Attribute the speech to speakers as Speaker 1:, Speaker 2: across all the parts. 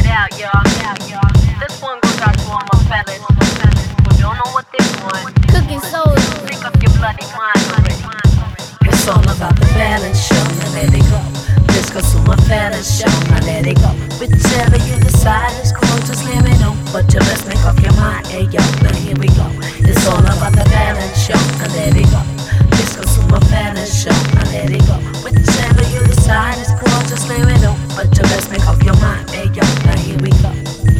Speaker 1: out, y'all. This one goes out to all my fellas who don't know what they want.
Speaker 2: Cooking soul.
Speaker 1: Pick up your bloody mind already.
Speaker 3: It's all about the balance, show, now let it go. This goes to my fellas, show, now let it go. Whichever you decide is cool, just let me know. But you best make up your mind, hey yo, now here we go. It's all about the balance, show, now let it go. This goes to my fellas, show, now let it go. Whichever you decide is cool, just let me know. But you best make up your mind, hey yo, now here we go.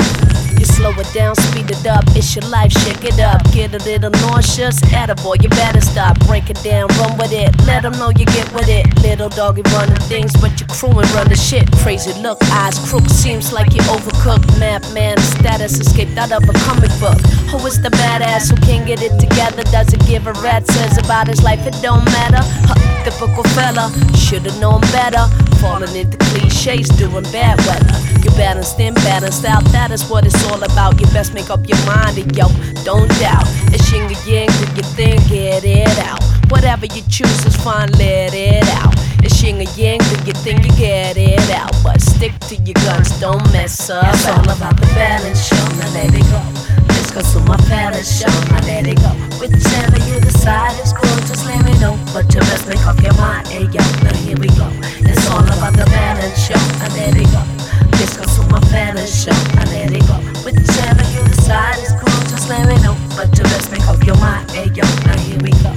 Speaker 4: You slow it down, speed it up, it's your life, shake it up. Get a little nauseous, attaboy, you better stop. Break it down, run with it, let them know you get with it. Little doggy running things, but your crew and run the shit. Crazy look, eyes crook, seems like you overcooked. Map man, status escaped out of a comic book. Who is the badass who can't get it together? Doesn't give a rat, says about his life, it don't matter. Typical fella, should've known better. Falling into cliches, doing bad weather. You balanced in, balanced out, that is what it's all about. You best make up your mind, and yo, don't doubt. It's yin and yang, do your thing, get it out. Whatever you choose is fine, let it out. It's yin and yang, do your thing, you get it out. But stick to your guns, don't mess up.
Speaker 3: It's all about the balance, show, now let it go. This goes to my fellas, show, now let it go. Whichever you decide is cool, just let me know. But you best make up your mind, hey yo, now here we go. It's all about the balance, show, now let it go. This goes to my fellas, show, now let it go. Whichever you decide is cool, just let me know. But you best make up your mind, hey yo, now here we go.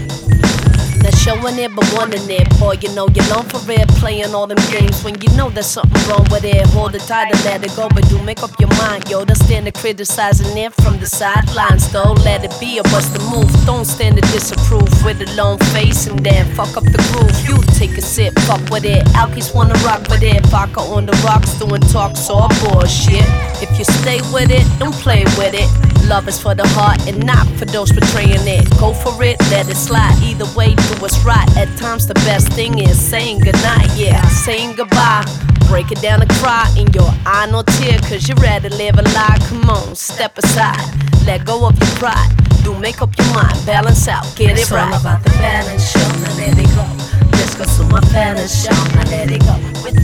Speaker 4: Not showing it but wanting it, boy, you know you're long for it. Playing all them games when you know there's something wrong with it. Hold it tight and let it go, but do make up your mind, yo. Don't stand there criticizing it from the sidelines, though. Let it be or bust the move. Don't stand to disapprove with a lone face and then fuck up the groove. You take a sip, fuck with it. Alkies wanna rock with it. Vodka on the rocks, doing talks all bullshit. If you stay with it, don't play with it. Love is for the heart and not for those betraying it. Go for it, let it slide. Either way, do what's right. At times the best thing is saying goodnight, yeah, saying goodbye. Break it down and cry in your eye, no tear, cause you're ready to live a lie. Come on, step aside, let go of your pride. Do make up your mind, balance out, get it right.
Speaker 3: It's all about the balance, show, now let it go. This goes to my fellas, show, now let it go.